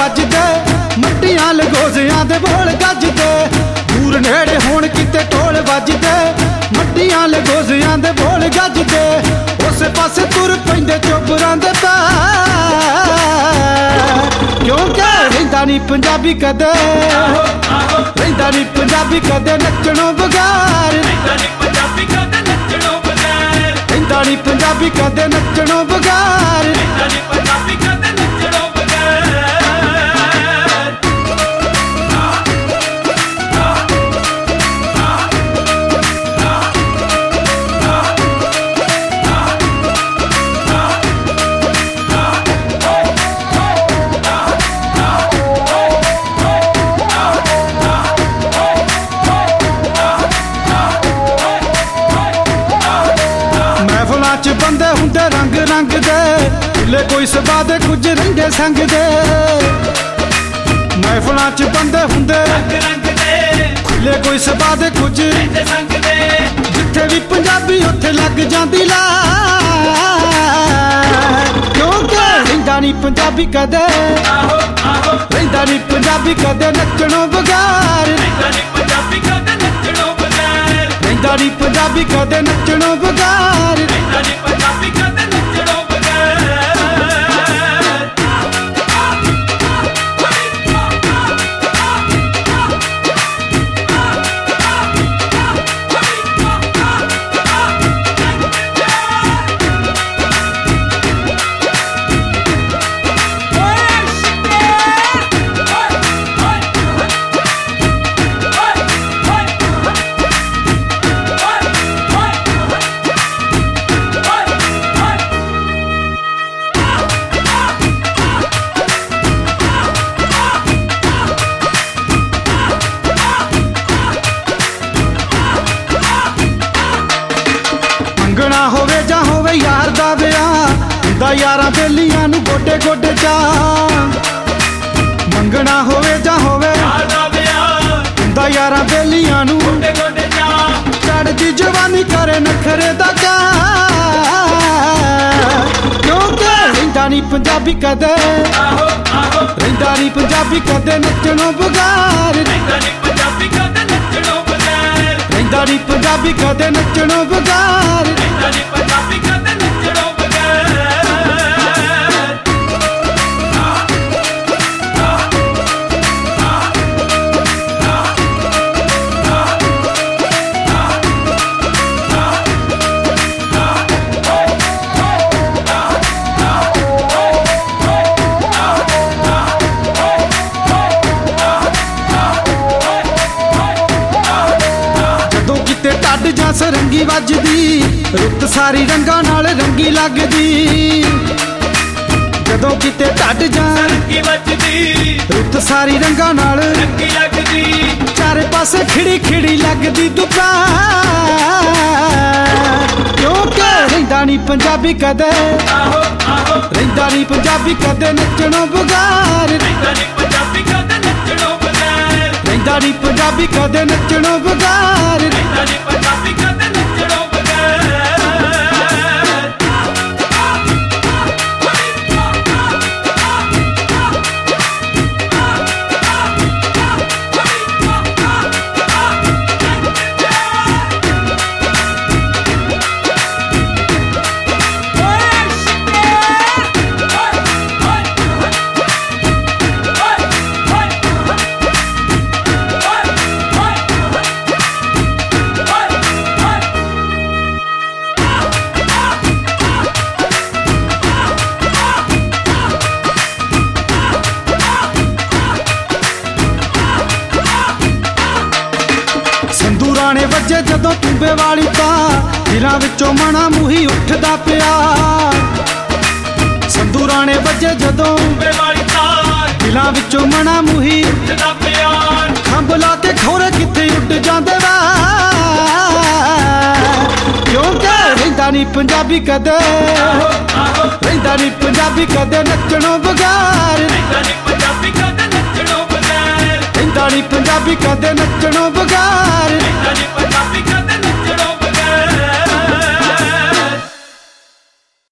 ਵੱਜਦੇ, ਮੱਟੀਆਂ ਲਗੋਜ਼ਿਆਂ ਦੇ ਬੋਲ ਗੱਜਦੇ। ਦੂਰ ਨੇੜੇ ਹੋਣ ਕਿਤੇ ਢੋਲ ਵੱਜਦੇ, ਮੱਟੀਆਂ ਲਗੋਜ਼ਿਆਂ ਦੇ ਬੋਲ ਗੱਜਦੇ। ਉਸੇ ਪਾਸੇ ਤੁਰ ਪੈਂਦੇ ਚੋਬਰਾਂ ਦੇ ਪੈਰ, ਕਿਉਂਕਿ ਰਹਿੰਦਾ ਨੀ ਪੰਜਾਬੀ ਕਦੇ, ਰਹਿੰਦਾ ਨੀ ਪੰਜਾਬੀ ਕਦੇ ਨੱਚਣੋਂ ਬਗੈਰ, ਰਹਿੰਦਾ ਨੀ ਪੰਜਾਬੀ ਕਦੇ ਨੱਚਣੋਂ ਬਗੈਰ, ਰਹਿੰਦਾ ਨੀ ਪੰਜਾਬੀ ਕਦੇ ਨੱਚਣੋਂ ਬਗੈਰ, ਰਹਿੰਦਾ ਨੀ ਪੰਜਾਬੀ ਕਦੇ ਨੱਚਣੋਂ ਬਗੈਰ। ਚ ਬੰਦੇ ਹੁੰਦੇ ਰੰਗ ਰੰਗ ਦੇ, ਖੁੱਲੇ ਕੋਈ ਸਭਾ ਦੇ ਕੁਝ ਰਹਿੰਦੇ ਸੰਗ ਦੇ। ਮਹਿਫਲਾਂ ਚ ਬੰਦੇ ਹੁੰਦੇ ਰੰਗ ਰੰਗ ਦੇ, ਖੁੱਲੇ ਕੋਈ ਸਭਾ ਦੇ ਕੁਝ ਰਹਿੰਦੇ ਸੰਗ ਦੇ। ਜਿੱਥੇ ਵੀ ਪੰਜਾਬੀ ਉੱਥੇ ਲੱਗ ਜਾਂਦੀ ਲਾ, ਕਿਉਂਕਿ ਰਹਿੰਦਾ ਨੀ ਪੰਜਾਬੀ ਕਦੇ, ਰਹਿੰਦਾ ਨੀ ਪੰਜਾਬੀ ਕਦੇ ਨੱਚਣੋਂ ਬਗੈਰ, ਰਹਿੰਦਾ ਨੀ ਪੰਜਾਬੀ ਕਦੇ ਨੱਚਣੋਂ ਬਗੈਰ, ਰਹਿੰਦਾ ਨੀ ਪੰਜਾਬੀ ਕਦੇ ਨੱਚਣੋਂ ਬਗੈਰ, ਰਹਿੰਦਾ ਨੀ ਪੰਜਾਬੀ ਕਦੇ ਨੱਚਣੋਂ ਬਗੈਰ। ਮੰਗਣਾ ਹੋਵੇ ਜਾਂ ਹੋਵੇ ਯਾਰ ਦਾ ਵਿਆਹ, ਹੁੰਦਾ ਯਾਰਾਂ ਬੇਲੀਆਂ ਨੂੰ ਗੋਡੇ ਗੋਡੇ ਚਾਹ। ਮੰਗਣਾ ਹੋਵੇ ਜਾਂ ਹੋਵੇ ਯਾਰ ਦਾ ਵਿਆਹ, ਹੁੰਦਾ ਯਾਰਾਂ ਬੇਲੀਆਂ ਨੂੰ ਗੋਡੇ ਗੋਡੇ ਚਾਹ। ਚੜ੍ਹਦੀ ਜਵਾਨੀ ਕਰੇ ਨਖਰੇ ਦਾ ਚਾਹ, ਕਿਉਂਕਿ ਰਹਿੰਦਾ ਨੀ ਪੰਜਾਬੀ ਕਦੇ, ਰਹਿੰਦਾ ਨੀ ਪੰਜਾਬੀ ਕਦੇ ਨੱਚਣੋਂ ਬਗੈਰ, ਰਹਿੰਦਾ ਨੀ ਪੰਜਾਬੀ ਕਦੇ ਨੱਚਣੋਂ ਬਗੈਰ, ਰਹਿੰਦਾ ਨੀ ਪੰਜਾਬੀ ਕਦੇ ਨੱਚਣੋਂ ਬਗੈਰ, ਰਹਿੰਦਾ ਨੀ ਪੰਜਾਬੀ ਕਦੇ ਨੱਚਣੋਂ ਬਗੈਰ। ਢੱਡ ਜਾਂ ਸਰੰਗੀ ਵੱਜਦੀ, ਰੁੱਤ ਸਾਰੀ ਰੰਗਾਂ ਨਾਲ ਰੰਗੀ ਲੱਗਦੀ। ਜਦੋਂ ਕਿਤੇ ਢੱਡ ਜਾਂ ਸਰੰਗੀ ਵੱਜਦੀ, ਰੁੱਤ ਸਾਰੀ ਰੰਗਾਂ ਨਾਲ ਰੰਗੀ ਲੱਗਦੀ। ਚਾਰੇ ਪਾਸੇ ਖਿੜੀ ਖਿੜੀ ਲੱਗਦੀ ਦੁਪਹਿਰ, ਕਿਉਂਕਿ ਰਹਿੰਦਾ ਨੀ ਪੰਜਾਬੀ ਕਦੇ, ਰਹਿੰਦਾ ਨੀ ਪੰਜਾਬੀ ਕਦੇ ਨੱਚਣੋਂ ਬਗੈਰ, ਰਹਿੰਦਾ ਨੀ ਪੰਜਾਬੀ ਕਦੇ ਨੱਚਣੋਂ ਬਗੈਰ, ਰਹਿੰਦਾ ਨੀ ਪੰਜਾਬੀ ਕਦੇ ਨੱਚਣੋਂ ਬਗੈਰ, ਰਹਿੰਦਾ ਨੀ ਪੰਜਾਬੀ ਕਦੇ ਨੱਚਣੋਂ ਬਗੈਰ। ਸੰਦੂਰਾਣੇ ਵੱਜੇ ਜਦੋਂ ਟੁੰਬੇ ਵਾਲੀ ਤਾਂ, ਦਿਲਾਂ ਵਿੱਚੋਂ ਮਣਾ ਮੂਹੀ ਉੱਠਦਾ ਪਿਆ। ਸੰਦੂਰਾਣੇ ਵੱਜੇ ਜਦੋਂ ਟੁੰਬੇ ਵਾਲੀ ਤਾਂ, ਦਿਲਾਂ ਵਿੱਚੋਂ ਮਣਾ ਮੂਹੀ ਉੱਠਦਾ ਪਿਆ। ਖੰਭ ਲਾ ਕੇ ਖੌਰੇ ਕਿੱਥੇ ਉੱਡ ਜਾਂਦੇ ਵਾ, ਕਿਉਂਕਿ ਰਹਿੰਦਾ ਨੀ ਪੰਜਾਬੀ ਕਦੇ, ਰਹਿੰਦਾ ਨੀ ਪੰਜਾਬੀ ਕਦੇ ਨੱਚਣੋਂ ਬਗੈਰ, ਰਹਿੰਦਾ ਨੀ ਪੰਜਾਬੀ ਕਦੇ ਨੱਚਣੋਂ ਬਗੈਰ, ਰਹਿੰਦਾ ਨੀ ਪੰਜਾਬੀ ਕਦੇ ਨੱਚਣੋਂ ਬਗੈਰ, ਰਹਿੰਦਾ ਨੀ